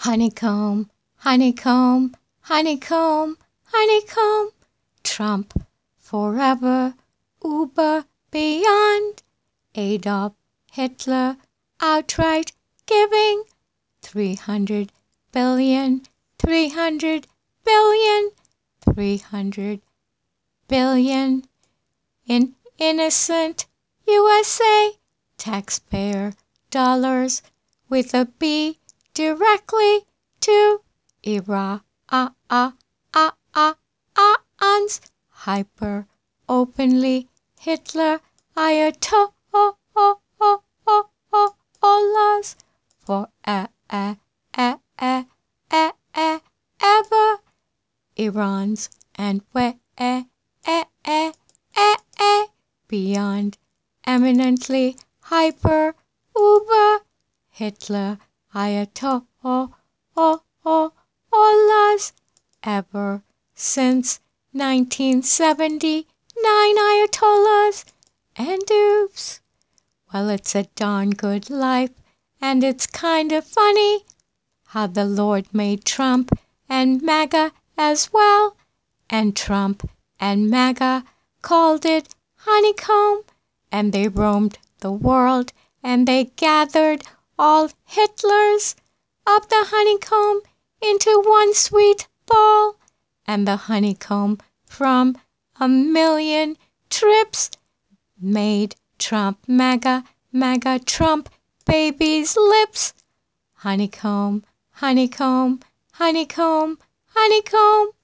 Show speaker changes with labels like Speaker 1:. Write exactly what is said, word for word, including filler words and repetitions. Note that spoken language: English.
Speaker 1: Honeycomb, honeycomb, honeycomb, honeycomb. Trump forever, über, beyond. Adolf Hitler outright giving three hundred billion, three hundred billion, three hundred billion in innocent U S A taxpayer dollars with a B directly to Iran. Ah, ah, ah, ah, ah, ans hyper openly Hitler Ayatollahs for a a a a a a ever Iran's and where e e e e e beyond eminently hyper uber Hitler Ayatollahs ever since nineteen seventy-nine Ayatollahs and oops. Well, it's a darn good life, and it's kind of funny how the Lord made Trump and MAGA as well, and Trump and MAGA called it honeycomb, and they roamed the world, and they gathered all Hitlers of the honeycomb into one sweet ball, and the honeycomb from a million trips made Trump MAGA, MAGA Trump baby's lips. Honeycomb, honeycomb, honeycomb, honeycomb.